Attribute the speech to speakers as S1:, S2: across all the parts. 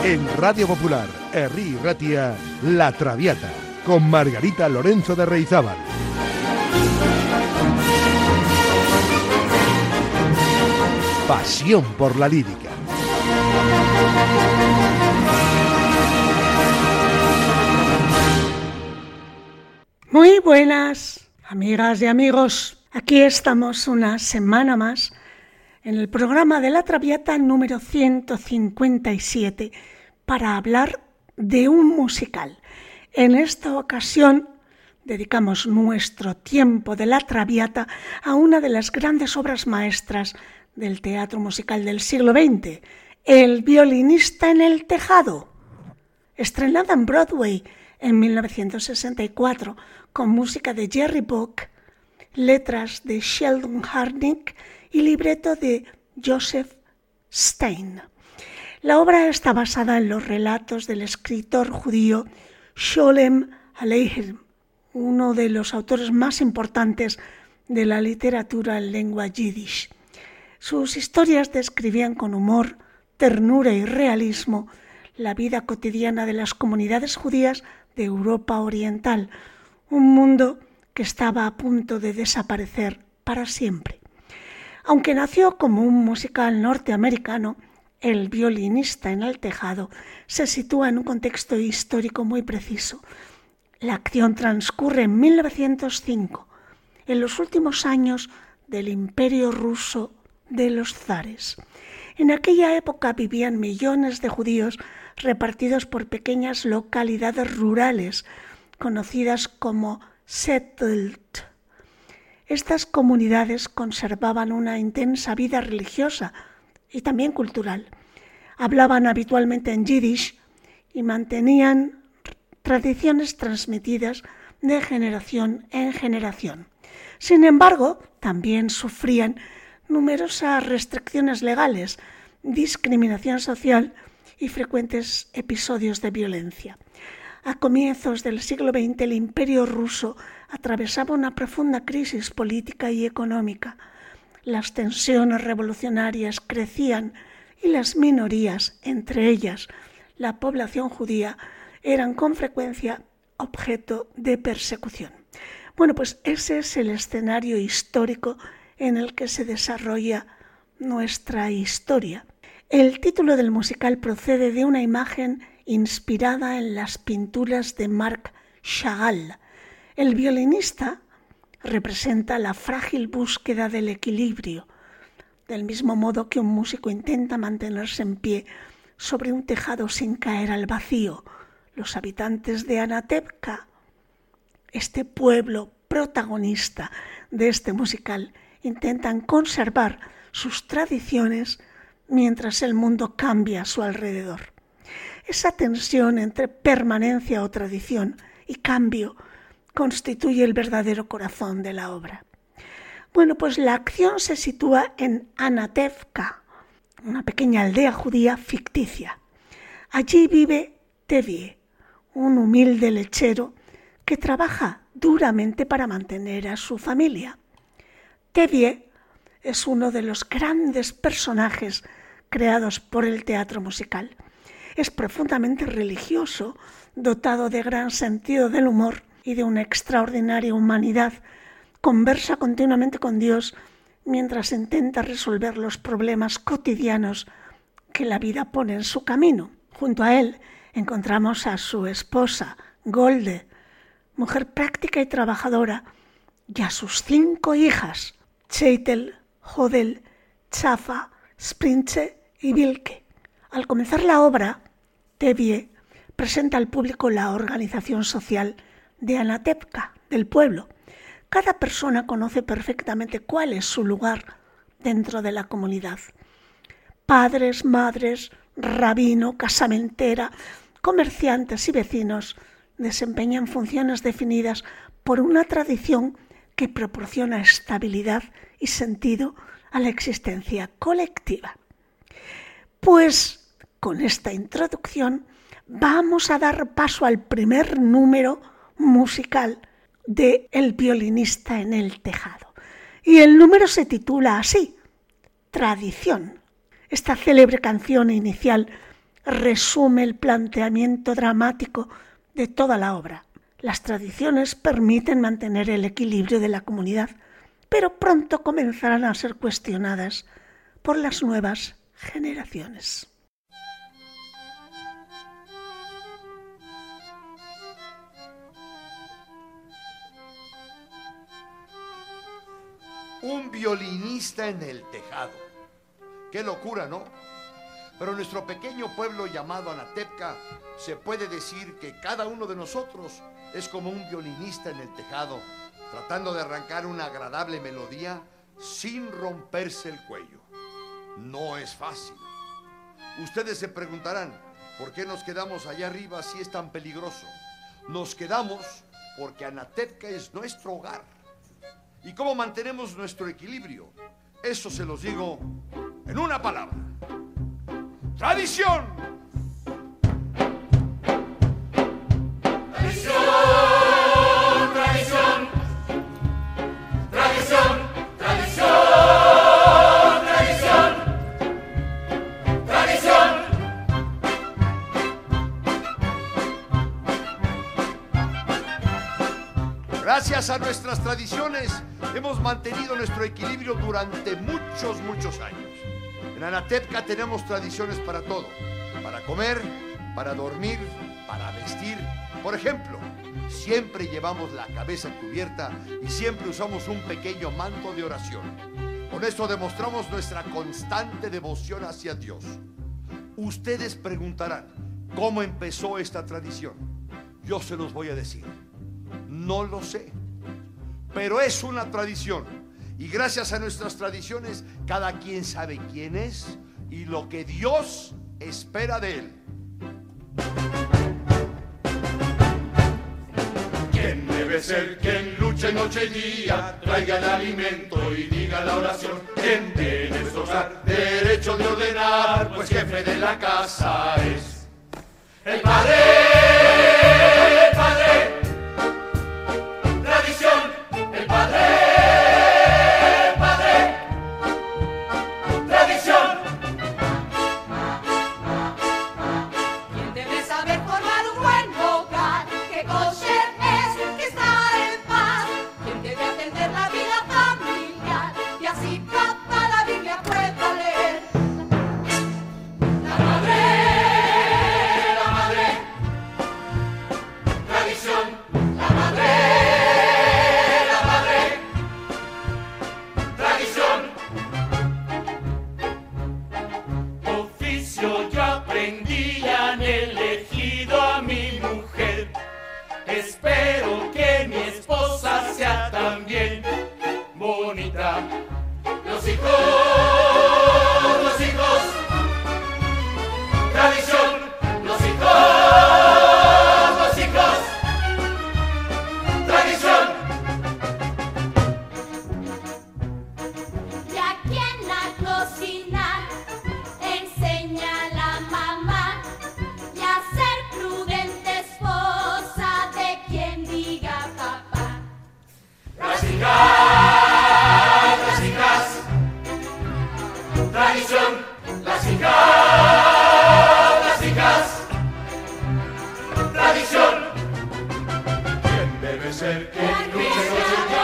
S1: En Radio Popular, Herri Ratia, La Traviata, con Margarita Lorenzo de Reizábal. Pasión por la lírica.
S2: Muy buenas, amigas y amigos. Aquí estamos una semana más en el programa de La Traviata número 157 para hablar de un musical. En esta ocasión dedicamos nuestro tiempo de La Traviata a una de las grandes obras maestras del teatro musical del siglo XX, El violinista en el tejado, estrenada en Broadway en 1964 con música de Jerry Bock, letras de Sheldon Harnick y libreto de Joseph Stein. La obra está basada en los relatos del escritor judío Sholem Aleichem, uno de los autores más importantes de la literatura en lengua yiddish. Sus historias describían con humor, ternura y realismo la vida cotidiana de las comunidades judías de Europa Oriental, un mundo que estaba a punto de desaparecer para siempre. Aunque nació como un musical norteamericano, El violinista en el tejado se sitúa en un contexto histórico muy preciso. La acción transcurre en 1905, en los últimos años del Imperio Ruso de los zares. En aquella época vivían millones de judíos repartidos por pequeñas localidades rurales, conocidas como settled. Estas comunidades conservaban una intensa vida religiosa y también cultural. Hablaban habitualmente en yiddish y mantenían tradiciones transmitidas de generación en generación. Sin embargo, también sufrían numerosas restricciones legales, discriminación social y frecuentes episodios de violencia. A comienzos del siglo XX, el Imperio ruso atravesaba una profunda crisis política y económica. Las tensiones revolucionarias crecían y las minorías, entre ellas la población judía, eran con frecuencia objeto de persecución. Bueno, pues ese es el escenario histórico en el que se desarrolla nuestra historia. El título del musical procede de una imagen inspirada en las pinturas de Marc Chagall. El violinista representa la frágil búsqueda del equilibrio, del mismo modo que un músico intenta mantenerse en pie sobre un tejado sin caer al vacío. Los habitantes de Anatevka, este pueblo protagonista de este musical, intentan conservar sus tradiciones mientras el mundo cambia a su alrededor. Esa tensión entre permanencia o tradición y cambio constituye el verdadero corazón de la obra. Bueno, pues la acción se sitúa en Anatevka, una pequeña aldea judía ficticia. Allí vive Tevye, un humilde lechero que trabaja duramente para mantener a su familia. Tevye es uno de los grandes personajes creados por el teatro musical. Es profundamente religioso, dotado de gran sentido del humor y de una extraordinaria humanidad. Conversa continuamente con Dios mientras intenta resolver los problemas cotidianos que la vida pone en su camino. Junto a él encontramos a su esposa, Golde, mujer práctica y trabajadora, y a sus 5 hijas, Cheitel, Hodel, Chafa, Sprintze y Vilke. Al comenzar la obra, Tevye presenta al público la organización social de Anatevka, del pueblo. Cada persona conoce perfectamente cuál es su lugar dentro de la comunidad. Padres, madres, rabino, casamentera, comerciantes y vecinos desempeñan funciones definidas por una tradición que proporciona estabilidad y sentido a la existencia colectiva. Pues con esta introducción vamos a dar paso al primer número musical de El violinista en el tejado. Y el número se titula así, Tradición. Esta célebre canción inicial resume el planteamiento dramático de toda la obra. Las tradiciones permiten mantener el equilibrio de la comunidad, pero pronto comenzarán a ser cuestionadas por las nuevas generaciones.
S3: Un violinista en el tejado. Qué locura, ¿no? Pero en nuestro pequeño pueblo llamado Anatepca se puede decir que cada uno de nosotros es como un violinista en el tejado, tratando de arrancar una agradable melodía sin romperse el cuello. No es fácil. Ustedes se preguntarán, ¿por qué nos quedamos allá arriba si es tan peligroso? Nos quedamos porque Anatepca es nuestro hogar. ¿Y cómo mantenemos nuestro equilibrio? Eso se los digo en una palabra. ¡Tradición!
S4: Tradición, tradición, tradición, tradición, tradición, tradición.
S3: Gracias a nuestras tradiciones hemos mantenido nuestro equilibrio durante muchos años. En Anatepca tenemos tradiciones para todo, para comer, para dormir, para vestir. Por ejemplo, siempre llevamos la cabeza cubierta y siempre usamos un pequeño manto de oración. Con esto demostramos nuestra constante devoción hacia Dios. Ustedes preguntarán, ¿cómo empezó esta tradición? Yo se los voy a decir. No lo sé, pero es una tradición. Y gracias a nuestras tradiciones, cada quien sabe quién es y lo que Dios espera de él.
S4: ¿Quién debe ser quien luche noche y día, traiga el alimento y diga la oración? ¿Quién tiene nuestro hogar derecho de ordenar? Pues jefe de la casa es el padre, el padre. Tradición, el padre. Espero que mi esposa sea también bonita. Los hijos, tradición, los hijos, tradición.
S5: Y aquí en la cocina enseña a la mamá y a ser prudente esposa de quien diga papá.
S4: Las hijas, tradición, las hijas, tradición. ¿Quién debe ser quien luche noche y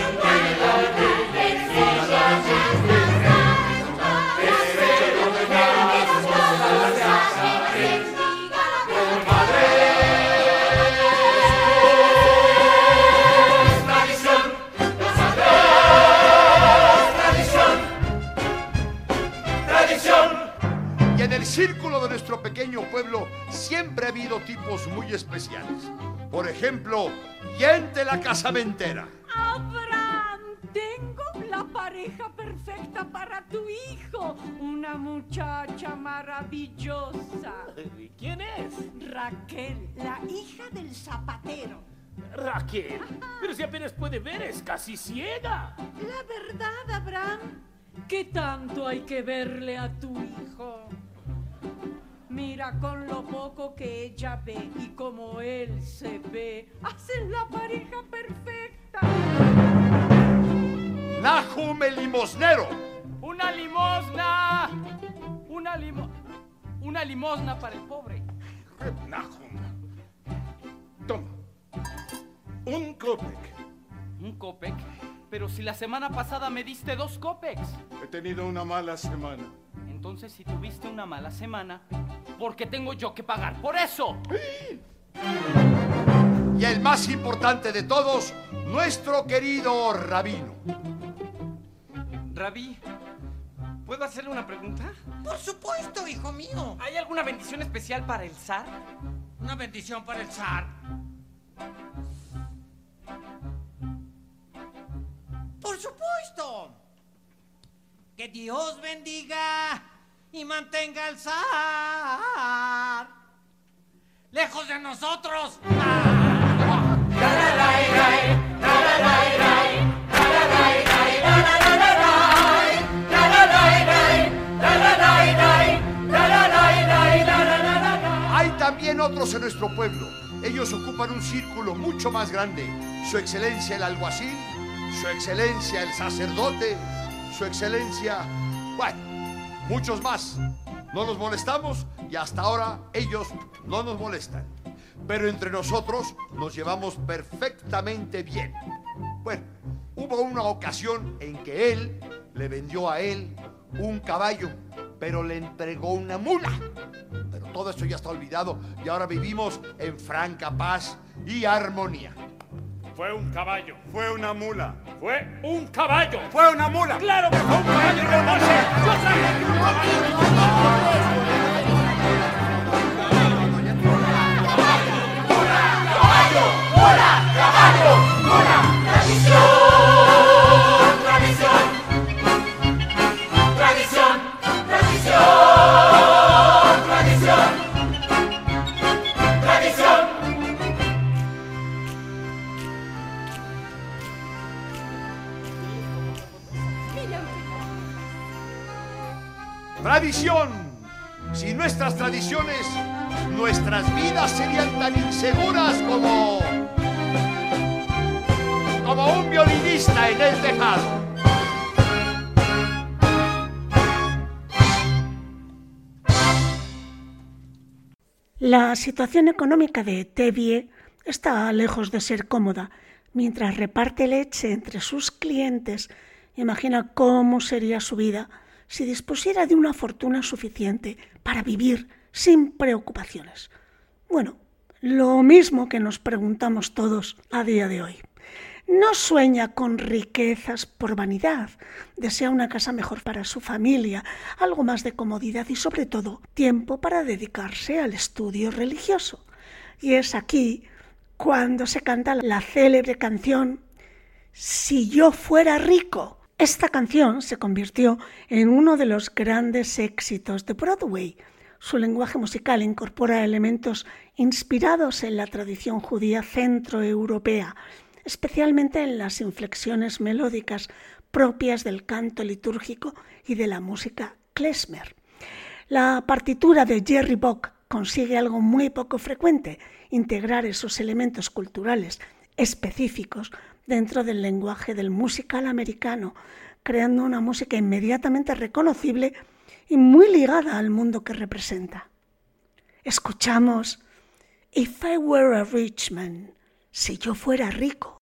S3: En el círculo de nuestro pequeño pueblo siempre ha habido tipos muy especiales. Por ejemplo, ¿quién de la casamentera?
S6: Abraham, tengo la pareja perfecta para tu hijo. Una muchacha maravillosa.
S7: ¿Y quién es?
S6: Raquel, la hija del zapatero.
S7: Raquel. Pero si apenas puede ver, es casi ciega.
S6: La verdad, Abraham, ¿qué tanto hay que verle a tu hijo? Mira con lo poco que ella ve y como él se ve, hacen la pareja perfecta.
S3: Nahum el limosnero.
S7: ¡Una limosna!
S8: Una limosna para el pobre.
S9: Nahum. Toma. Un copec.
S8: ¿Un copec? Pero si la semana pasada me diste 2 copecs.
S9: He tenido una mala semana.
S8: Entonces, si tuviste una mala semana, ¿por qué tengo yo que pagar por eso?
S3: Y el más importante de todos, nuestro querido rabino.
S10: Rabí, ¿puedo hacerle una pregunta?
S11: Por supuesto, hijo mío.
S10: ¿Hay alguna bendición especial para el zar?
S11: ¿Una bendición para el zar? Por supuesto. Que Dios bendiga y mantenga al zar lejos de nosotros.
S3: Hay también otros en nuestro pueblo. Ellos ocupan un círculo mucho más grande. Su excelencia el alguacil, su excelencia el sacerdote, su excelencia... bueno, muchos más. No nos molestamos y hasta ahora ellos no nos molestan. Pero entre nosotros nos llevamos perfectamente bien. Bueno, hubo una ocasión en que él le vendió a él un caballo, pero le entregó una mula. Pero todo esto ya está olvidado y ahora vivimos en franca paz y armonía.
S7: Fue un caballo.
S9: Fue una mula.
S7: Fue un caballo.
S9: Fue una mula.
S7: ¡Claro que fue un caballo! ¡No sé! ¡Yo sabía que un
S3: ¡Tradición! Sin nuestras tradiciones, nuestras vidas serían tan inseguras como un violinista en el tejado.
S2: La situación económica de Tevye está lejos de ser cómoda. Mientras reparte leche entre sus clientes, imagina cómo sería su vida si dispusiera de una fortuna suficiente para vivir sin preocupaciones. Bueno, lo mismo que nos preguntamos todos a día de hoy. No sueña con riquezas por vanidad, desea una casa mejor para su familia, algo más de comodidad y sobre todo tiempo para dedicarse al estudio religioso. Y es aquí cuando se canta la célebre canción Si yo fuera rico. Esta canción se convirtió en uno de los grandes éxitos de Broadway. Su lenguaje musical incorpora elementos inspirados en la tradición judía centroeuropea, especialmente en las inflexiones melódicas propias del canto litúrgico y de la música klezmer. La partitura de Jerry Bock consigue algo muy poco frecuente, integrar esos elementos culturales específicos dentro del lenguaje del musical americano, creando una música inmediatamente reconocible y muy ligada al mundo que representa. Escuchamos If I Were a Rich Man, si yo fuera rico.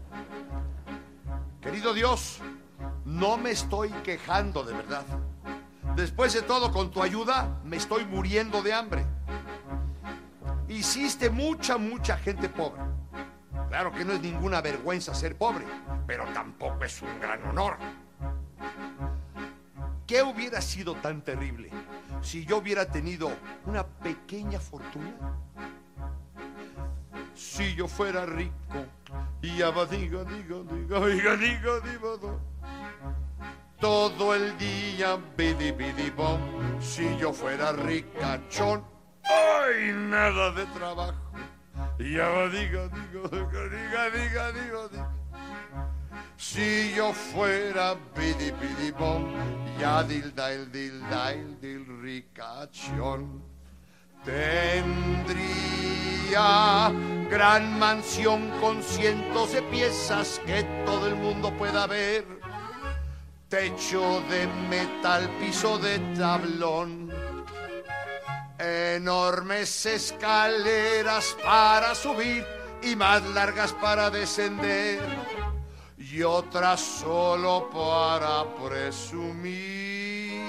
S3: Querido Dios, no me estoy quejando de verdad. Después de todo, con tu ayuda, me estoy muriendo de hambre. Hiciste mucha gente pobre. Claro que no es ninguna vergüenza ser pobre, pero tampoco es un gran honor. ¿Qué hubiera sido tan terrible si yo hubiera tenido una pequeña fortuna? Si yo fuera rico, y abadiga, todo el día, bidi, bidi, bom. Si yo fuera ricachón, ¡ay! Nada de trabajo. Y abadiga, diga. Si yo fuera bidi, bidi, bom. Ya dil, ricachón. Tendría gran mansión con cientos de piezas que todo el mundo pueda ver. Techo de metal, piso de tablón. Enormes escaleras para subir y más largas para descender, y otras solo para presumir.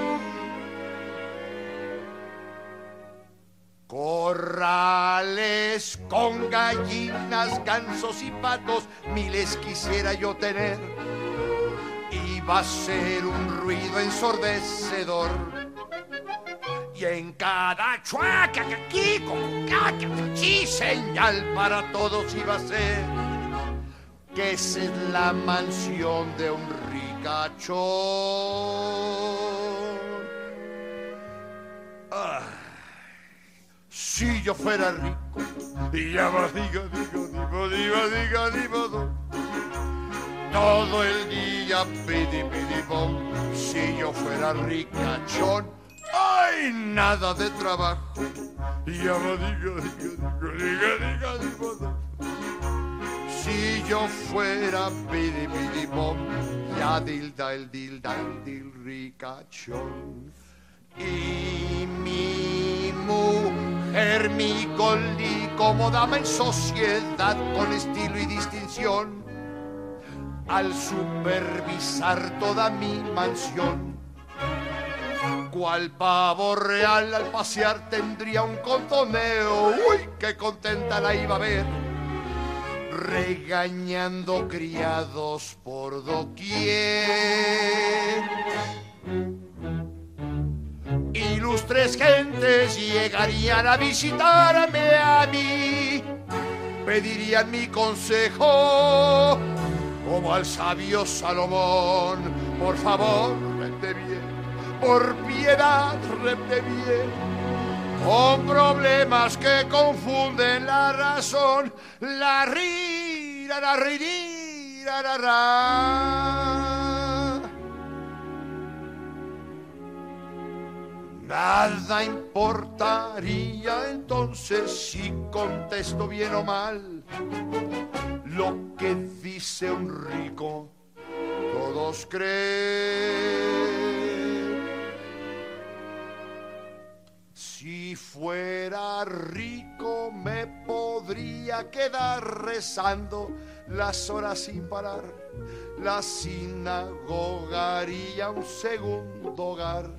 S3: Corrales con gallinas, gansos y patos, miles quisiera yo tener. Iba a ser un ruido ensordecedor, y en cada chuaca, señal para todos iba a ser que esa es la mansión de un ricachón. Si yo fuera rico, todo el día pidi bom. Si yo fuera ricachón, ¡ay! Nada de trabajo. Si yo fuera pidi bom, ya dilda el dil ricachón. Y mi mujer, mi Goldi, como dama en sociedad, con estilo y distinción, al supervisar toda mi mansión, cual pavo real al pasear tendría un contoneo. ¡Uy, qué contenta la iba a ver! Regañando criados por doquier. Ilustres gentes llegarían a visitarme a mí, pedirían mi consejo, como al sabio Salomón. Por favor, repte bien, por piedad, repte bien, con problemas que confunden la razón. La ri, la ri, la ra. Nada importaría entonces si contesto bien o mal lo que dice un rico, todos creen. Si fuera rico me podría quedar rezando las horas sin parar. La sinagoga haría un segundo hogar.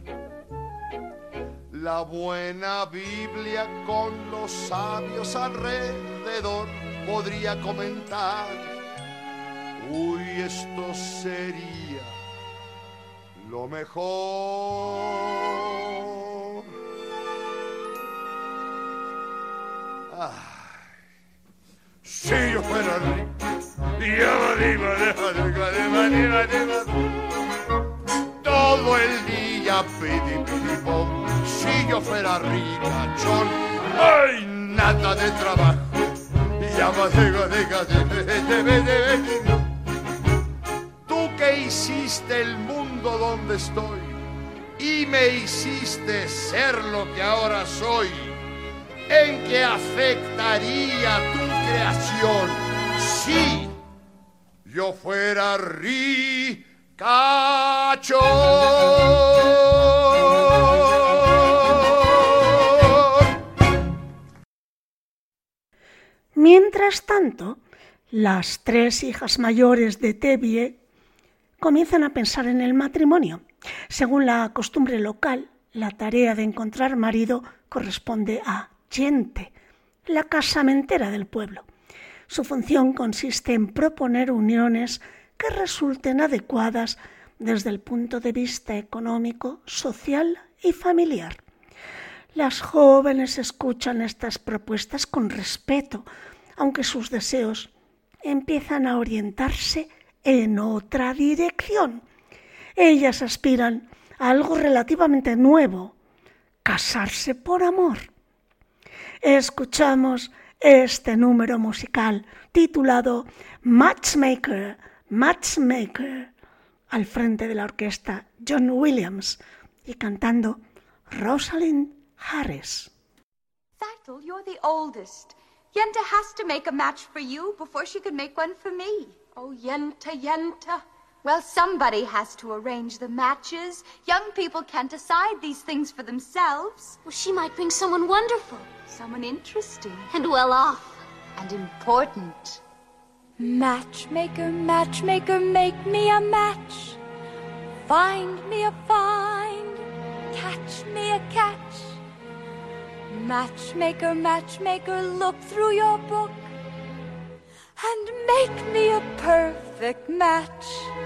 S3: La buena Biblia con los sabios alrededor podría comentar. Uy, esto sería lo mejor. Si yo fuera rico, todo el día pidi bom. Si yo fuera ricachón, ¡ay! Nada de trabajo. Tú que hiciste el mundo donde estoy y me hiciste ser lo que ahora soy, ¿en qué afectaría tu creación si yo fuera ricachón?
S2: Mientras tanto, las tres hijas mayores de Tevye comienzan a pensar en el matrimonio. Según la costumbre local, la tarea de encontrar marido corresponde a Gente, la casamentera del pueblo. Su función consiste en proponer uniones que resulten adecuadas desde el punto de vista económico, social y familiar. Las jóvenes escuchan estas propuestas con respeto, aunque sus deseos empiezan a orientarse en otra dirección. Ellas aspiran a algo relativamente nuevo: casarse por amor. Escuchamos este número musical titulado Matchmaker, Matchmaker, al frente de la orquesta John Williams y cantando Rosalind Harris.
S12: Thachel, you're the oldest. Yenta has to make a match for you before she could make one for me. Oh, Yenta, Yenta, Well, somebody has to arrange the matches. Young people can't decide these things for themselves.
S5: Well, she might bring someone wonderful.
S12: Someone interesting.
S5: And well off.
S12: And important.
S13: Matchmaker, matchmaker, make me a match. Find me a find, catch me a catch. Matchmaker, matchmaker, look through your book and make me a perfect match.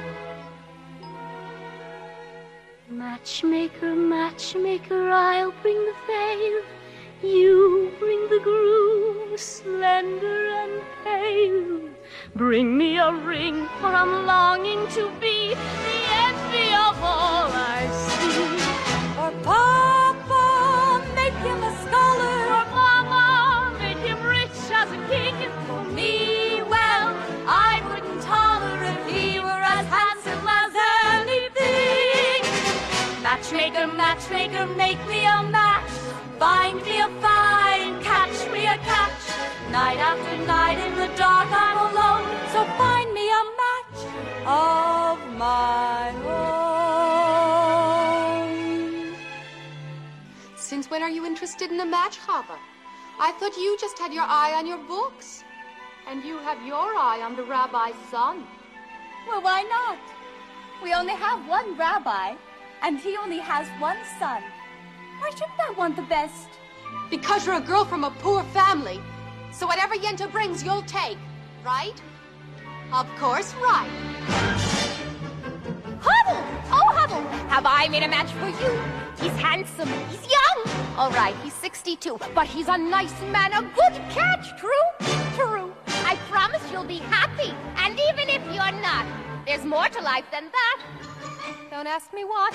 S5: Matchmaker, matchmaker, I'll bring the veil. You bring the groom, slender and pale. Bring me a ring, for I'm longing to be the envy of all I see.
S13: Or Papa, make him a scholar.
S5: Or Mama, make him rich as a king. For me, well, I wouldn't holler if he were as handsome as anything. Matchmaker, matchmaker, make me a match. Find me a find, catch me a catch. Night after night in the dark I'm alone,
S13: so find me a match of my own.
S14: Since when are you interested in a match, Chava? I thought you just had your eye on your books.
S5: And you have your eye on the rabbi's son.
S13: Well, why not? We only have one rabbi, and he only has one son. Why shouldn't I want the best?
S14: Because you're a girl from a poor family. So whatever Yenta brings, you'll take, right? Of course, right.
S15: Hubble! Oh, Hubble, have I made a match for you? He's handsome, he's young. All right, he's 62, but he's a nice man, a good catch. True? True. I promise you'll be happy, and even if you're not, there's more to life than that. Don't ask me what.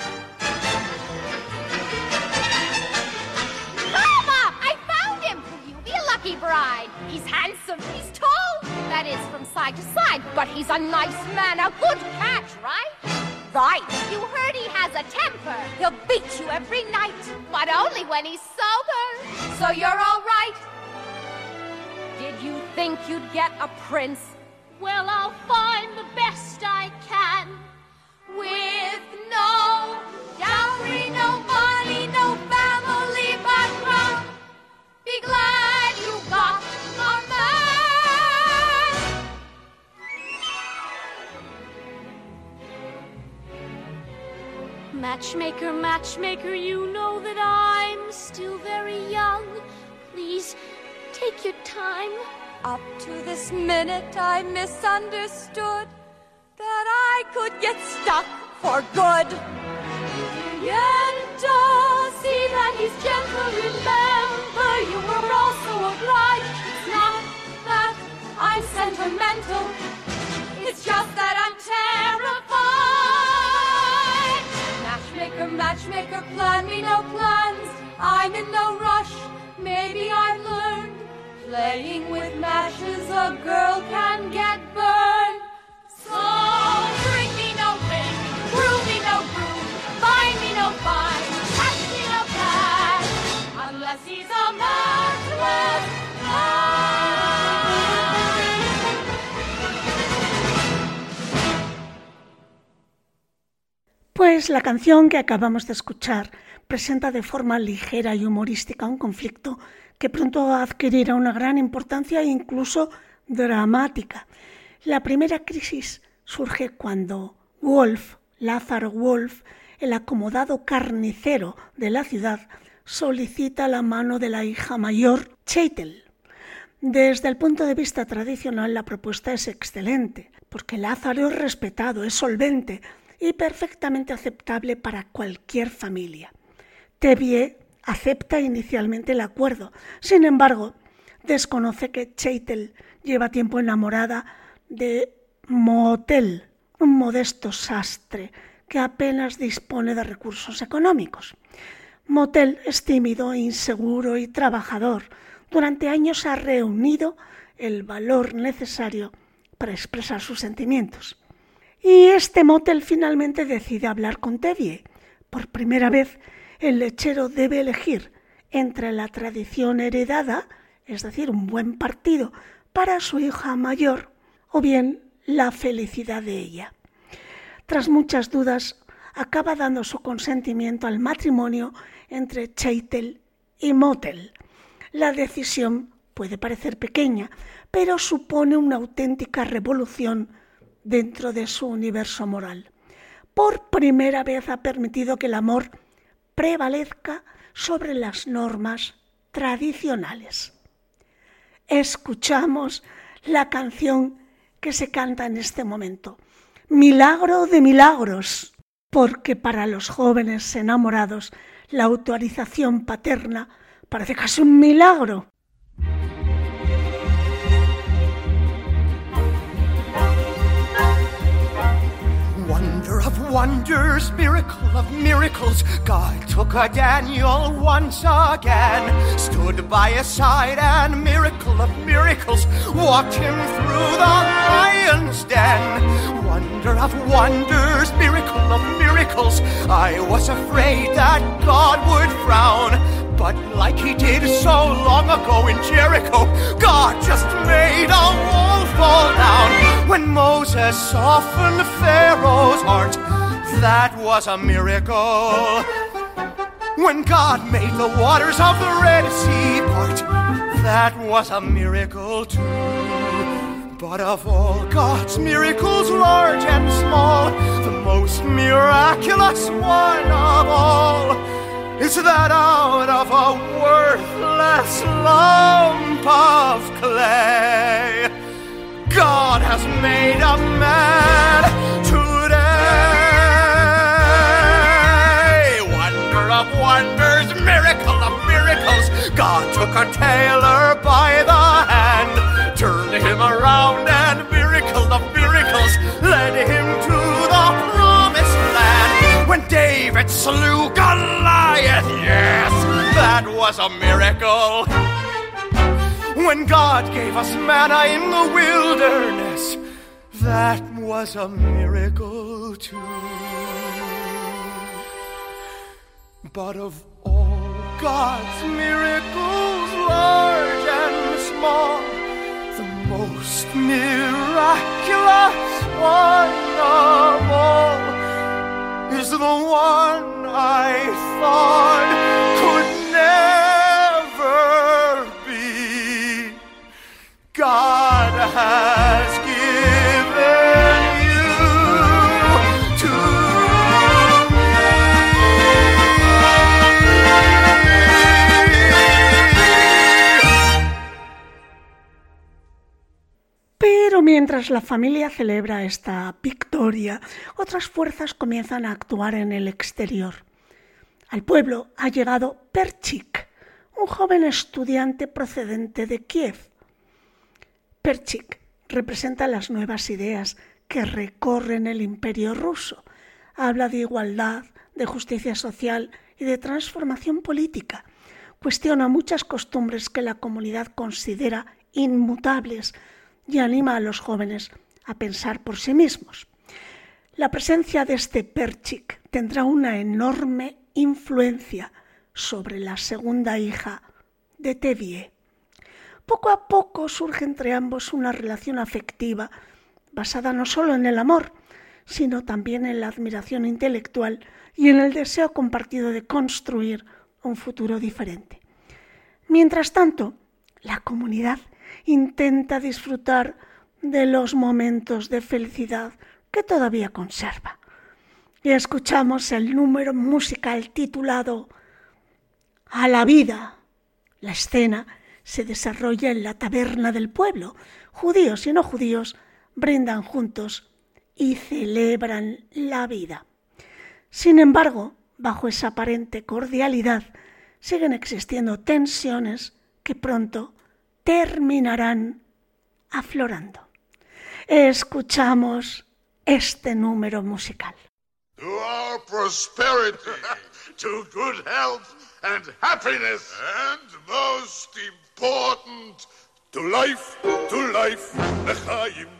S15: Mama! I found him! You'll be a lucky bride. He's handsome, he's tall. That is, from side to side. But he's a nice man, a good catch, right? Right. You heard he has a temper. He'll beat you every night. But only when he's sober. So you're all right. Did you think you'd get a prince?
S5: Well, I'll find the best I can. With no dowry, no money, no family background. Be glad you got a man. Matchmaker, matchmaker, you know that I'm still very young. Please take your time.
S13: Up to this minute I misunderstood that I could get stuck for good.
S5: Yenta, see that he's gentle, remember you were also obliged. It's not that I'm sentimental, it's just that I'm terrified.
S13: Matchmaker, matchmaker, plan me no plans. I'm in no rush, maybe I've learned. Playing with matches, a girl can get burned.
S5: So bring me no ring, groom me no groom, find me no fine, catch me no catch, unless he's a matchless man.
S2: Pues la canción que acabamos de escuchar presenta de forma ligera y humorística un conflicto que pronto adquirirá una gran importancia e incluso dramática. La primera crisis surge cuando Lázaro Wolf, el acomodado carnicero de la ciudad, solicita la mano de la hija mayor, Chatel. Desde el punto de vista tradicional, la propuesta es excelente, porque Lázaro es respetado, es solvente y perfectamente aceptable para cualquier familia. Tevye acepta inicialmente el acuerdo. Sin embargo, desconoce que Chatel lleva tiempo enamorada de Motel, un modesto sastre que apenas dispone de recursos económicos. Motel es tímido, inseguro y trabajador. Durante años ha reunido el valor necesario para expresar sus sentimientos. Y este Motel finalmente decide hablar con Tevye. Por primera vez, el lechero debe elegir entre la tradición heredada, es decir, un buen partido para su hija mayor, o bien la felicidad de ella. tras muchas dudas, acaba dando su consentimiento al matrimonio entre Cheitel y Motel. La decisión puede parecer pequeña, pero supone una auténtica revolución dentro de su universo moral. Por primera vez ha permitido que el amor prevalezca sobre las normas tradicionales. Escuchamos la canción que se canta en este momento, Milagro de Milagros, porque para los jóvenes enamorados la autorización paterna parece casi un milagro.
S16: Wonder of wonders, miracle of miracles, God took a Daniel once again, stood by his side and miracle of miracles, walked him through the lion's den. Wonder of wonders, miracle of miracles, I was afraid that God would frown, but like he did so long ago in Jericho, God just made a wall fall down. When Moses softened Pharaoh's heart, that was a miracle. When God made the waters of the Red Sea part, that was a miracle too. But of all God's miracles, large and small, the most miraculous one of all is that out of a worthless lump of clay, God has made a man today. Wonder of wonders, miracle of miracles, God took a tailor by the hand, turned him around and miracle of miracles, led him to the promised land. When David slew Goliath, yes, that was a miracle. When God gave us manna in the wilderness, that was a miracle too. But of all God's miracles, large and small, the most miraculous one of all is the one I thought could never be. God has given you to
S2: Pero mientras la familia celebra esta victoria, otras fuerzas comienzan a actuar en el exterior. Al pueblo ha llegado Perchik, un joven estudiante procedente de Kiev. Perchik representa las nuevas ideas que recorren el imperio ruso. Habla de igualdad, de justicia social y de transformación política. Cuestiona muchas costumbres que la comunidad considera inmutables y anima a los jóvenes a pensar por sí mismos. La presencia de este Perchik tendrá una enorme influencia sobre la segunda hija de Tevye. Poco a poco surge entre ambos una relación afectiva basada no solo en el amor, sino también en la admiración intelectual y en el deseo compartido de construir un futuro diferente. Mientras tanto, la comunidad intenta disfrutar de los momentos de felicidad que todavía conserva. Y escuchamos el número musical titulado A la vida. La escena se desarrolla en la taberna del pueblo. Judíos y no judíos brindan juntos y celebran la vida. Sin embargo, bajo esa aparente cordialidad, siguen existiendo tensiones que pronto terminarán aflorando. Escuchamos este número musical.
S17: To our prosperity, to good health and happiness, and most important, to life, l'chaim.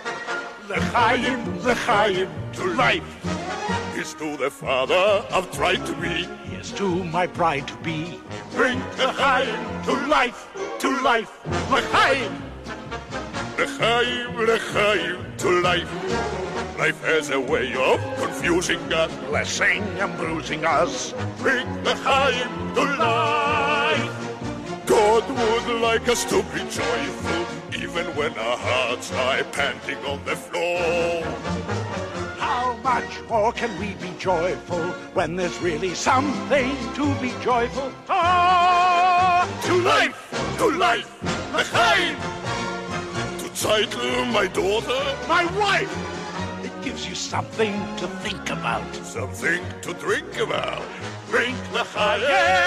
S17: L'chaim, l'chaim, to life. Is to the father of tried to be. Yes, to my pride to be. Bring l'chaim to life, l'chaim. L'chaim, l'chaim, to life. Life has a way of confusing us, blessing and bruising us. Bring the Chaim to life. God would like us to be joyful, even when our hearts lie panting on the floor.
S18: How much more can we be joyful when there's really something to be joyful for?
S17: To life, the Chaim. To title my daughter,
S18: my wife. It gives you something to think about.
S17: Something to drink about. Drink the Chaim.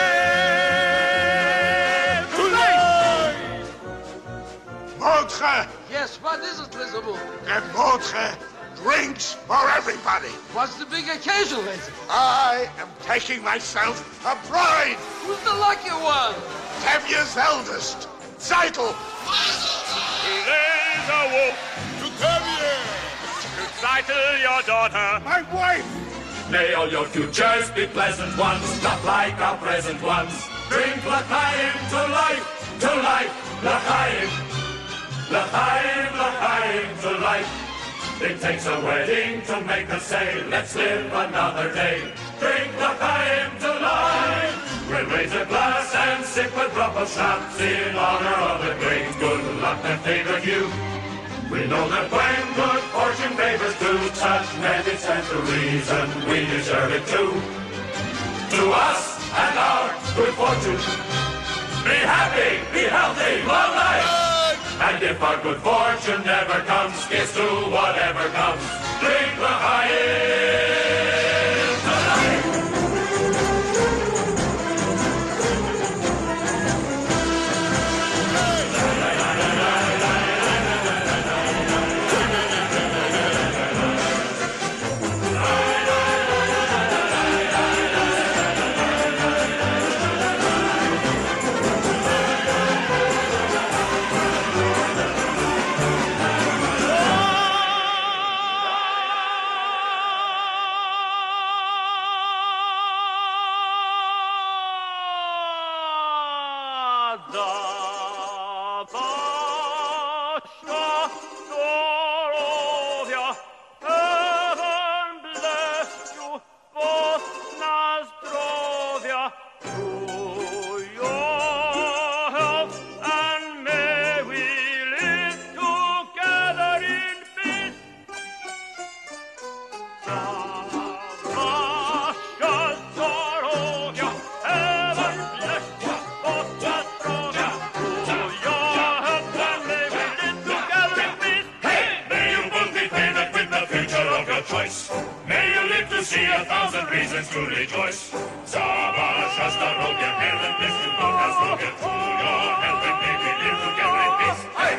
S17: To life.
S19: Mordche.
S20: Yes, what is it, Lizabeth?
S19: And Mordche drinks for everybody.
S20: What's the big occasion, Lizzie?
S19: I am taking myself a bride.
S20: Who's the lucky one?
S19: Tevye's eldest, Zeitel.
S17: Today's a wolf to Tevye. To Zeitel, your daughter.
S19: My wife.
S4: May all your futures be pleasant ones, not like our present ones. Drink L'chaim to life, L'chaim. L'chaim, L'chaim to life. It takes a wedding to make us say, let's live another day. Drink L'chaim to life. We'll raise a glass and sip a drop of schnapps in honor of the great good luck that favored you. We know that when good fortune favors two such men, it stands to reason we deserve it too. To us and our good fortune, be happy, be healthy, long life. And if our good fortune never comes, here's to whatever comes. Drink L'chaim to life. May you live to see 1,000 reasons to rejoice. Saba, Shasta, Rogan, Helen, Bliss, and Bogas, Rogan, to your health, and may we live together in peace. Hey!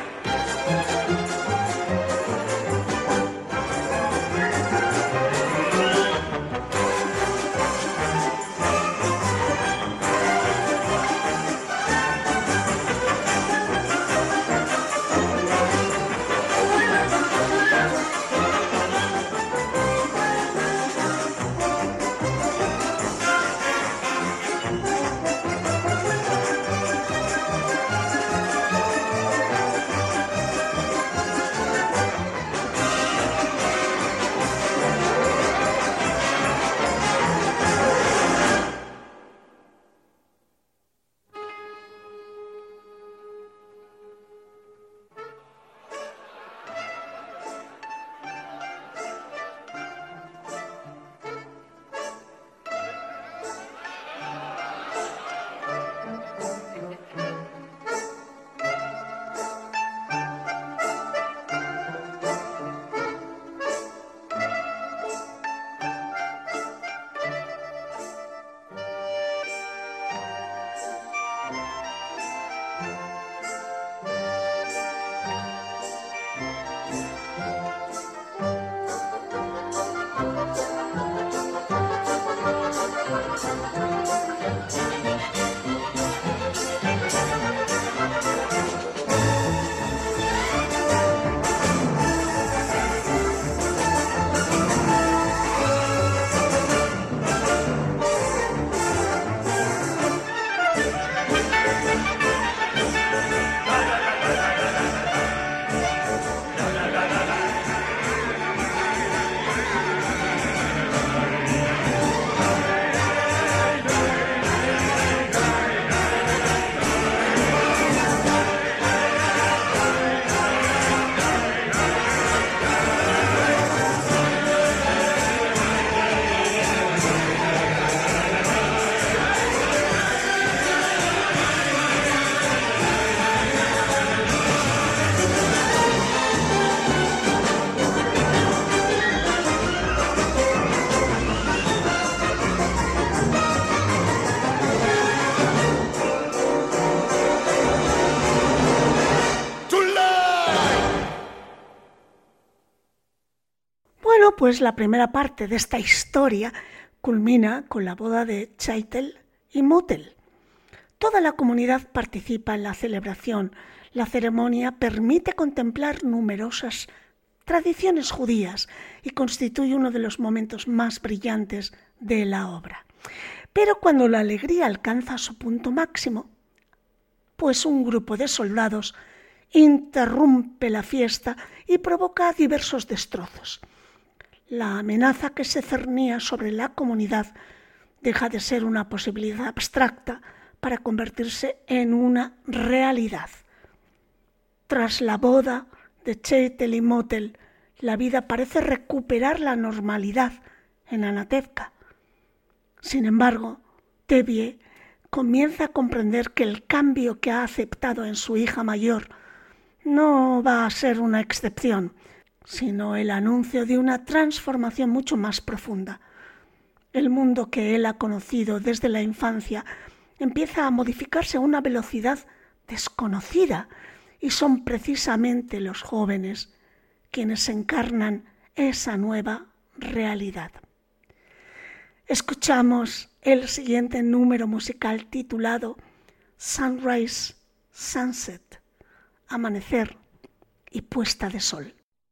S2: pues la primera parte de esta historia culmina con la boda de Chaitel y Motel. Toda la comunidad participa en la celebración. La ceremonia permite contemplar numerosas tradiciones judías y constituye uno de los momentos más brillantes de la obra. Pero cuando la alegría alcanza su punto máximo, pues un grupo de soldados interrumpe la fiesta y provoca diversos destrozos. La amenaza que se cernía sobre la comunidad deja de ser una posibilidad abstracta para convertirse en una realidad. Tras la boda de Chaitel y Motel, la vida parece recuperar la normalidad en Anatevka. Sin embargo, Tevye comienza a comprender que el cambio que ha aceptado en su hija mayor no va a ser una excepción, sino el anuncio de una transformación mucho más profunda. El mundo que él ha conocido desde la infancia empieza a modificarse a una velocidad desconocida y son precisamente los jóvenes quienes encarnan esa nueva realidad. Escuchamos el siguiente número musical titulado Sunrise, Sunset, Amanecer y Puesta de Sol.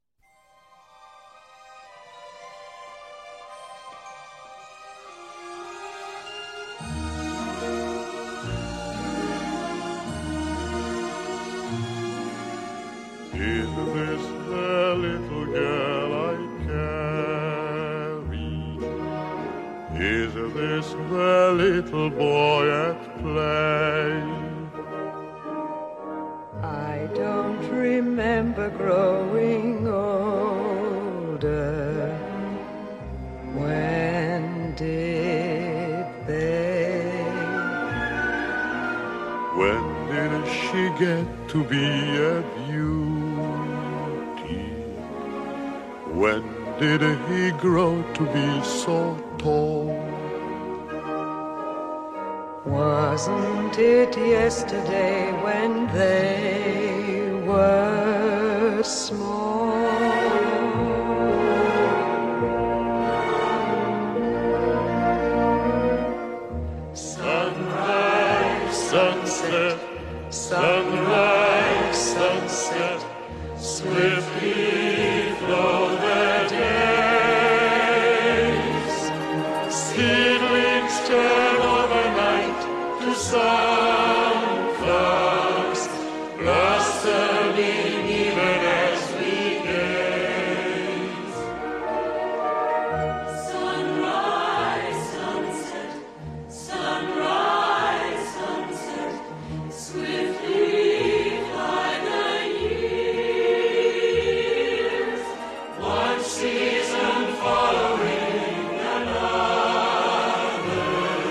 S17: Is this the little girl I carry? Is this the little boy at play?
S21: I don't remember growing older. When did they?
S17: When did she get to be a beauty? When did he grow to be so tall?
S21: Wasn't it yesterday when they were small?
S17: Sunrise, sunset, sunrise, sunset, swiftly flow the days. Seedlings turn overnight to sunflowers, blossoming even as we gaze.
S4: Sunrise, sunset, sunrise, sunset, swiftly fly the years. One season following another,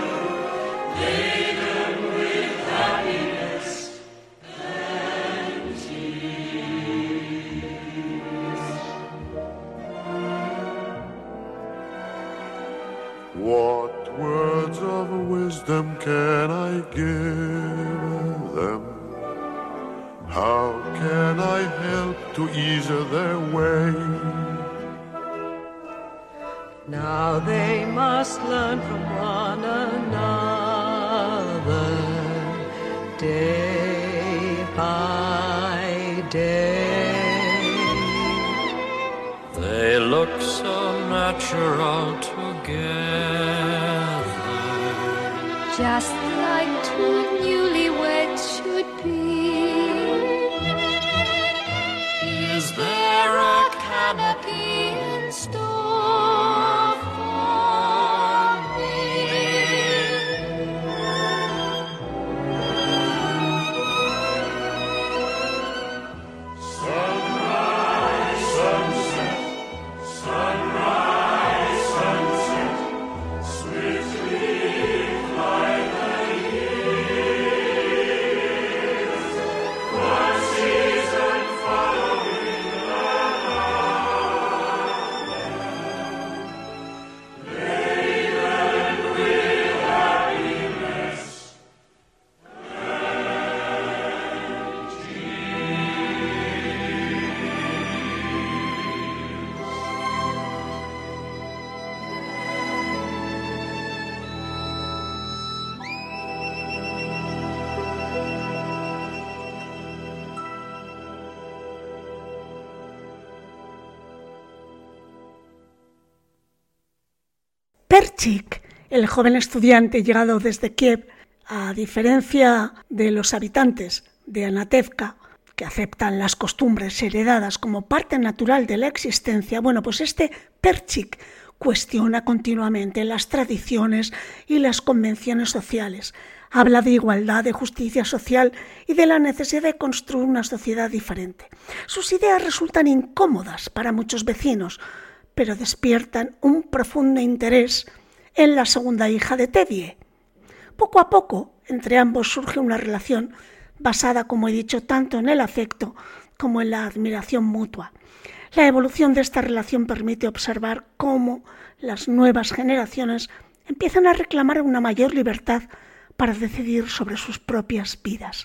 S4: laden with happiness and tears.
S17: What words of wisdom can I give them? How can I help to ease their way?
S21: Now they must learn from one another, day by day.
S22: They look so natural together,
S13: just like two newlyweds should be.
S22: Is there a canopy in store for me?
S17: Sunrise, sunset, sunrise, sunset, swiftly fly the years.
S2: Perchik, el joven estudiante llegado desde Kiev, a diferencia de los habitantes de Anatevka, que aceptan las costumbres heredadas como parte natural de la existencia, bueno, pues este Perchik cuestiona continuamente las tradiciones y las convenciones sociales. Habla de igualdad, de justicia social y de la necesidad de construir una sociedad diferente. Sus ideas resultan incómodas para muchos vecinos, pero despiertan un profundo interés en la segunda hija de Tevye. Poco a poco, entre ambos surge una relación basada, como he dicho, tanto en el afecto como en la admiración mutua. La evolución de esta relación permite observar cómo las nuevas generaciones empiezan a reclamar una mayor libertad para decidir sobre sus propias vidas.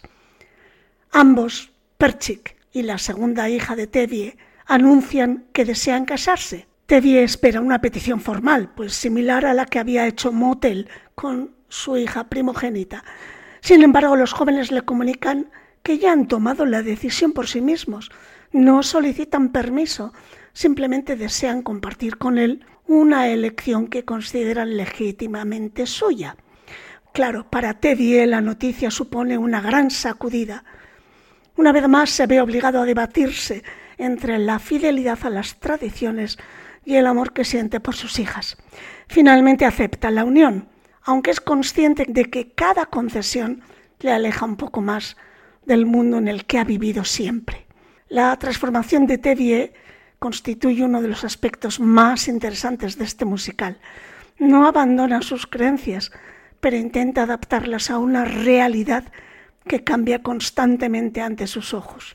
S2: Ambos, Perchik y la segunda hija de Tevye, anuncian que desean casarse. Tevye espera una petición formal, pues similar a la que había hecho Motel con su hija primogénita. Sin embargo, los jóvenes le comunican que ya han tomado la decisión por sí mismos. No solicitan permiso, simplemente desean compartir con él una elección que consideran legítimamente suya. Claro, para Tevye la noticia supone una gran sacudida. Una vez más se ve obligado a debatirse entre la fidelidad a las tradiciones y el amor que siente por sus hijas. Finalmente acepta la unión, aunque es consciente de que cada concesión le aleja un poco más del mundo en el que ha vivido siempre. La transformación de Tevye constituye uno de los aspectos más interesantes de este musical. No abandona sus creencias, pero intenta adaptarlas a una realidad que cambia constantemente ante sus ojos.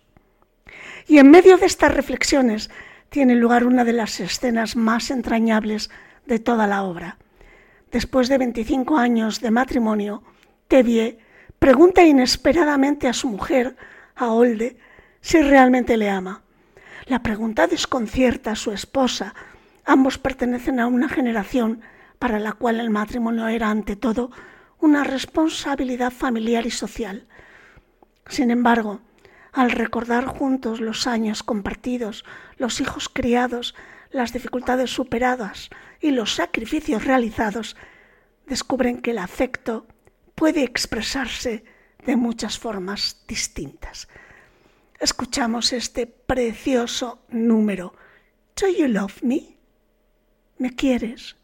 S2: Y en medio de estas reflexiones tiene lugar una de las escenas más entrañables de toda la obra. Después de 25 años de matrimonio, Tevye pregunta inesperadamente a su mujer, a Olde, si realmente le ama. La pregunta desconcierta a su esposa. Ambos pertenecen a una generación para la cual el matrimonio era ante todo una responsabilidad familiar y social. Sin embargo, al recordar juntos los años compartidos, los hijos criados, las dificultades superadas y los sacrificios realizados, descubren que el afecto puede expresarse de muchas formas distintas. Escuchamos este precioso número. Do you love me? ¿Me quieres?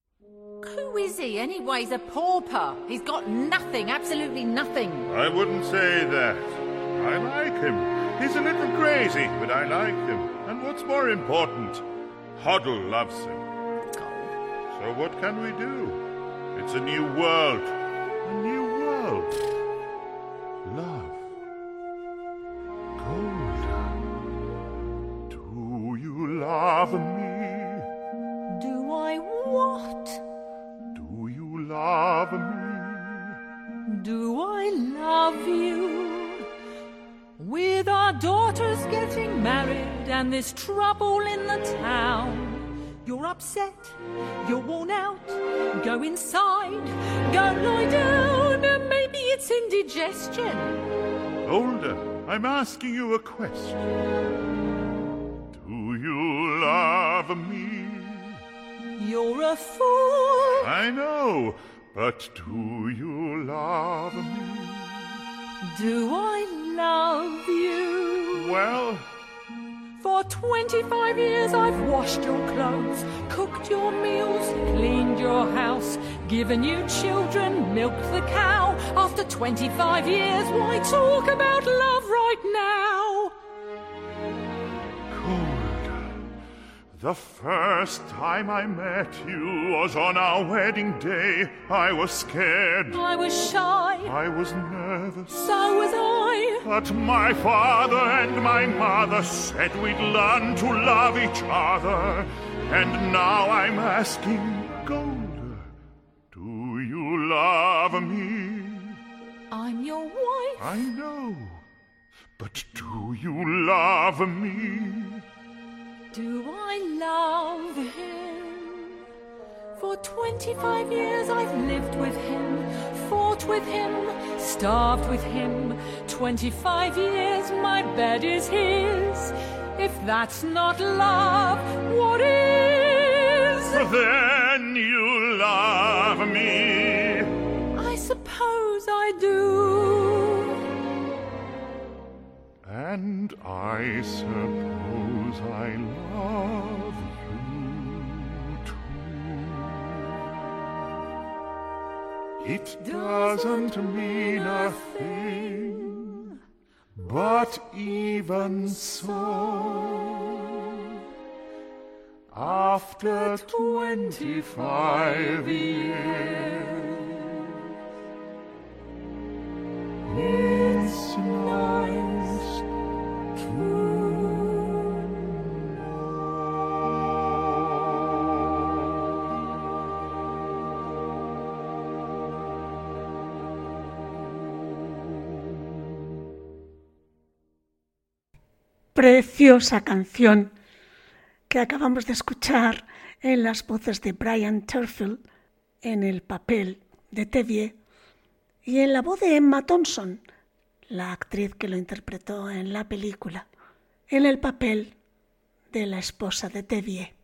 S1: Who is he? Anyway, he's a pauper. He's got nothing, absolutely nothing.
S17: I wouldn't say that. I like him. He's a little crazy, but I like him. And what's more important, Hoddle loves him. So what can we do? It's a new world. A new world. Love. Golda. Do you love me?
S1: Do I what?
S17: Do you love me?
S1: Do I love you? With our daughters getting married and this trouble in the town, you're upset, you're worn out, go inside, go lie down, and maybe it's indigestion.
S17: Golda, I'm asking you a question. Do you love me?
S1: You're a fool.
S17: I know, but do you love me?
S1: Do I love you?
S17: Well,
S1: for 25 years I've washed your clothes, cooked your meals, cleaned your house, given you children, milked the cow. After 25 years, why talk about love right now?
S17: Golda, the first time I met you was on our wedding day. I was scared.
S1: I was shy.
S17: I was nervous.
S1: So was I.
S17: But my father and my mother said we'd learn to love each other. And now I'm asking, Golda, do you love me?
S1: I'm your wife.
S17: I know. But do you love me?
S1: Do I love him? For 25 years I've lived with him, fought with him, starved with him. 25 years my bed is his. If that's not love, what is?
S17: Then you love And I suppose I love you too. It doesn't mean a thing, but even so, after 25 years, it's nice to
S2: Preciosa canción que acabamos de escuchar en las voces de Brian Terfield en el papel de Tevye y en la voz de Emma Thompson, la actriz que lo interpretó en la película, en el papel de la esposa de Tevye.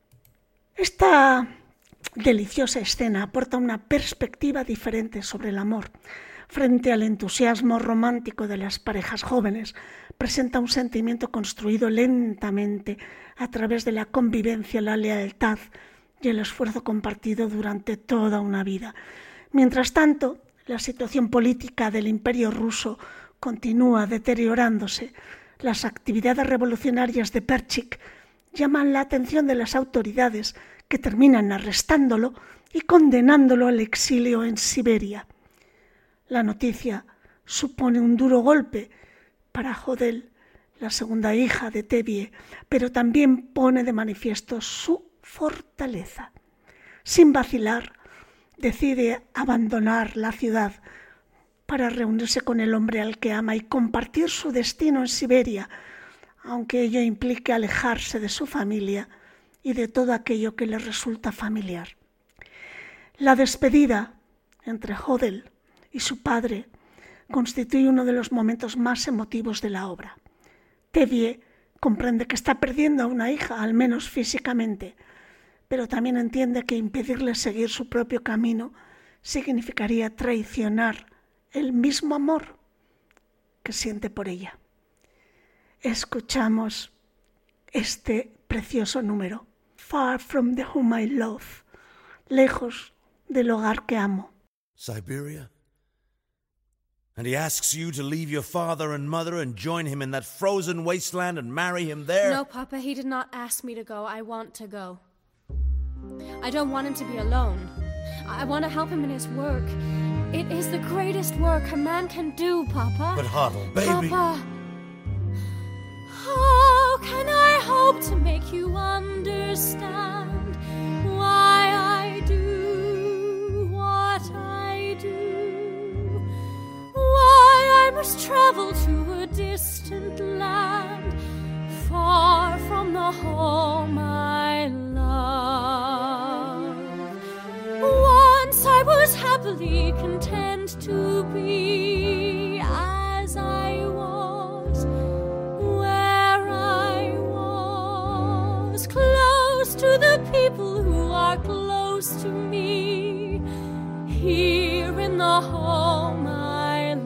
S2: Esta deliciosa escena aporta una perspectiva diferente sobre el amor. Frente al entusiasmo romántico de las parejas jóvenes, presenta un sentimiento construido lentamente a través de la convivencia, la lealtad y el esfuerzo compartido durante toda una vida. Mientras tanto, la situación política del Imperio ruso continúa deteriorándose. Las actividades revolucionarias de Perchik llaman la atención de las autoridades, que terminan arrestándolo y condenándolo al exilio en Siberia. La noticia supone un duro golpe para Hodel, la segunda hija de Tevye, pero también pone de manifiesto su fortaleza. Sin vacilar, decide abandonar la ciudad para reunirse con el hombre al que ama y compartir su destino en Siberia, aunque ello implique alejarse de su familia y de todo aquello que le resulta familiar. La despedida entre Hodel y su padre constituye uno de los momentos más emotivos de la obra. Tevye comprende que está perdiendo a una hija, al menos físicamente, pero también entiende que impedirle seguir su propio camino significaría traicionar el mismo amor que siente por ella. Escuchamos este precioso número, Far from the Home I Love, lejos del hogar que amo.
S6: Siberia? And he asks you to leave your father and mother and join him in that frozen wasteland and marry him there?
S8: No, Papa, he did not ask me to go. I want to go. I don't want him to be alone. I want to help him in his work. It is the greatest work a man can do, Papa.
S6: But Hodel, baby...
S8: Papa, how can I hope to make you understand why I do what I do? Why I must travel to a distant land, far from the home I love. Once I was happily content to be as I was, where I was, close to the people who are close to me, here in the home I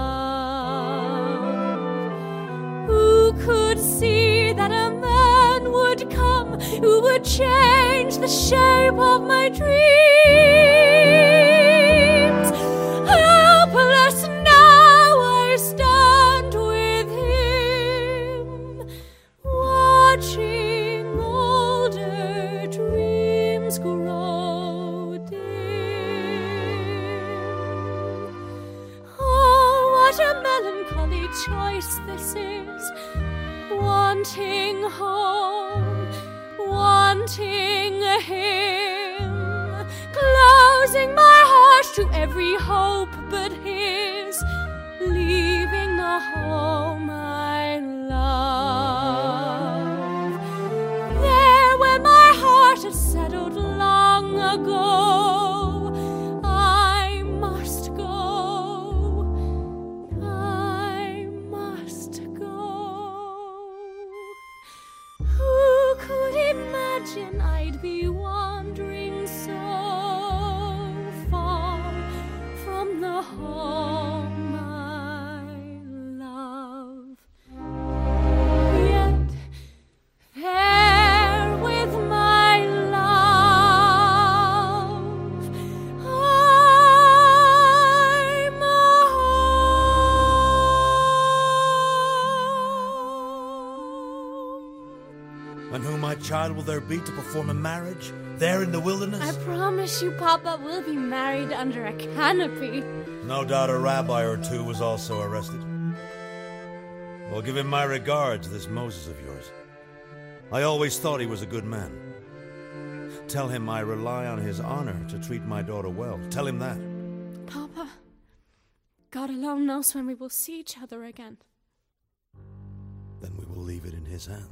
S8: love. Who could see that a man would come who would change the shape of my dreams? Helpless now I stand with him, watching older dreams grow dim. Oh, what a melancholy choice this is, wanting home, wanting him, closing my heart to every hope but his, leaving the home I love. There where my heart has settled long ago, I must go, I must go. Who could imagine I'd be wandering so far from the home I love?
S6: child will there be to perform a marriage there in the wilderness?
S8: I promise you, Papa, we'll be married under a canopy.
S6: No doubt a rabbi or two was also arrested. Well, give him my regards, this Moses of yours. I always thought he was a good man. Tell him I rely on his honor to treat my daughter well. Tell him that.
S8: Papa, God alone knows when we will see each other again.
S6: Then we will leave it in his hands.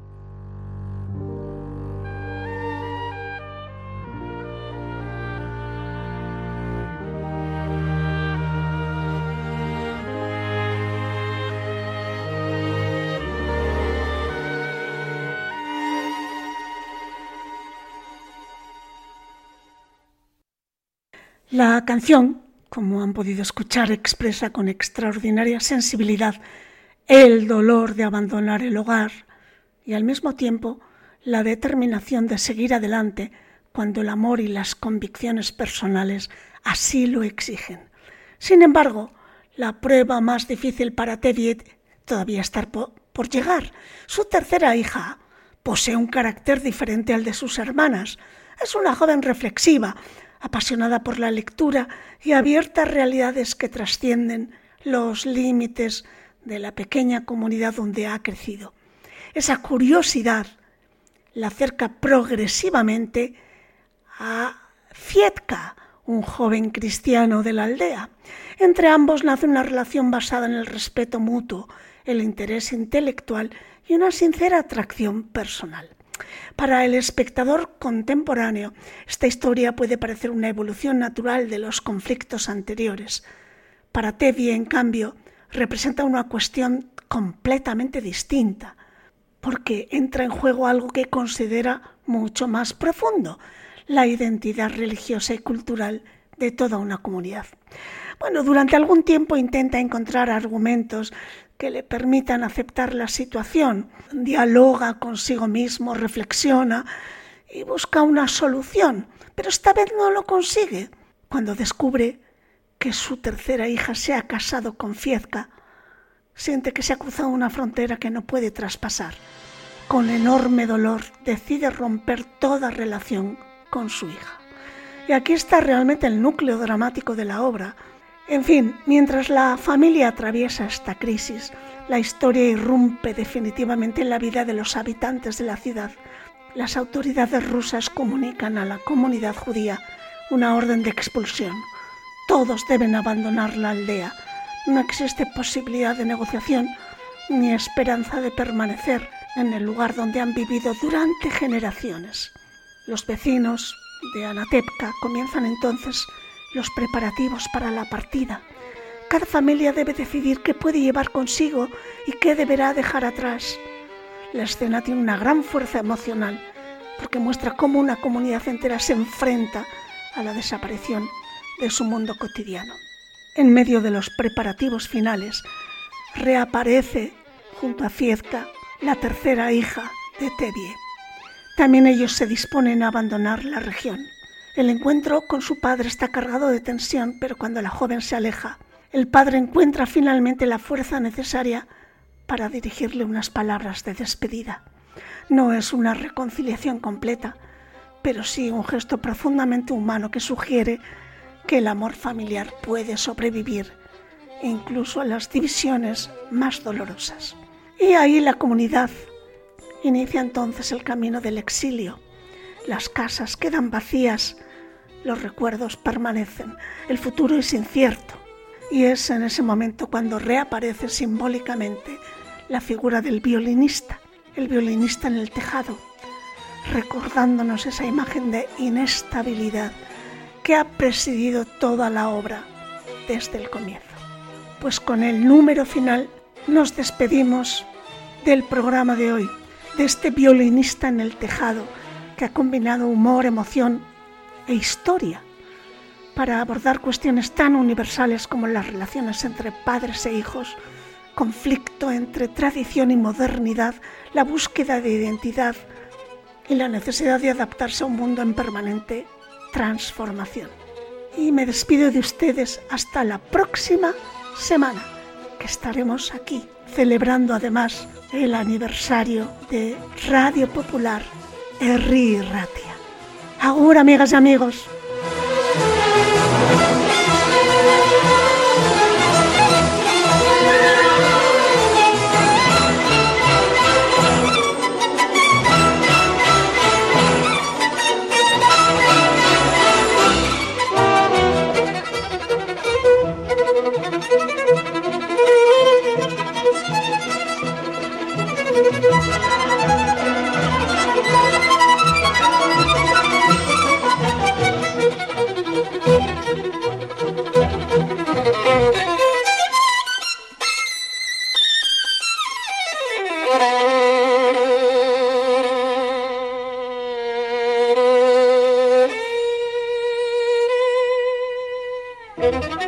S2: La canción, como han podido escuchar, expresa con extraordinaria sensibilidad el dolor de abandonar el hogar y al mismo tiempo la determinación de seguir adelante cuando el amor y las convicciones personales así lo exigen. Sin embargo, la prueba más difícil para Teddy todavía está por llegar. Su tercera hija posee un carácter diferente al de sus hermanas. Es una joven reflexiva, apasionada por la lectura y abierta a realidades que trascienden los límites de la pequeña comunidad donde ha crecido. Esa curiosidad la acerca progresivamente a Fietka, un joven cristiano de la aldea. Entre ambos nace una relación basada en el respeto mutuo, el interés intelectual y una sincera atracción personal. Para el espectador contemporáneo, esta historia puede parecer una evolución natural de los conflictos anteriores. Para Teddy, en cambio, representa una cuestión completamente distinta, porque entra en juego algo que considera mucho más profundo, la identidad religiosa y cultural de toda una comunidad. Bueno, durante algún tiempo intenta encontrar argumentos que le permitan aceptar la situación, dialoga consigo mismo, reflexiona y busca una solución, pero esta vez no lo consigue. Cuando descubre que su tercera hija se ha casado con Fietka, siente que se ha cruzado una frontera que no puede traspasar. Con enorme dolor decide romper toda relación con su hija. Y aquí está realmente el núcleo dramático de la obra. En fin, mientras la familia atraviesa esta crisis, la historia irrumpe definitivamente en la vida de los habitantes de la ciudad. Las autoridades rusas comunican a la comunidad judía una orden de expulsión. Todos deben abandonar la aldea. No existe posibilidad de negociación ni esperanza de permanecer en el lugar donde han vivido durante generaciones. Los vecinos de Anatevka comienzan entonces los preparativos para la partida. Cada familia debe decidir qué puede llevar consigo y qué deberá dejar atrás. La escena tiene una gran fuerza emocional porque muestra cómo una comunidad entera se enfrenta a la desaparición de su mundo cotidiano. En medio de los preparativos finales, reaparece junto a Fietka la tercera hija de Teddy. También ellos se disponen a abandonar la región. El encuentro con su padre está cargado de tensión, pero cuando la joven se aleja, el padre encuentra finalmente la fuerza necesaria para dirigirle unas palabras de despedida. No es una reconciliación completa, pero sí un gesto profundamente humano que sugiere que el amor familiar puede sobrevivir incluso a las divisiones más dolorosas. Y ahí la comunidad inicia entonces el camino del exilio. Las casas quedan vacías, los recuerdos permanecen, el futuro es incierto. Y es en ese momento cuando reaparece simbólicamente la figura del violinista, el violinista en el tejado, recordándonos esa imagen de inestabilidad que ha presidido toda la obra desde el comienzo. Pues con el número final nos despedimos del programa de hoy, de este violinista en el tejado que ha combinado humor, emoción e historia para abordar cuestiones tan universales como las relaciones entre padres e hijos, conflicto entre tradición y modernidad, la búsqueda de identidad y la necesidad de adaptarse a un mundo en permanente transformación. Y me despido de ustedes hasta la próxima semana, que estaremos aquí celebrando además el aniversario de Radio Popular Herri Ratia. Agur, amigas y amigos.
S22: Thank you.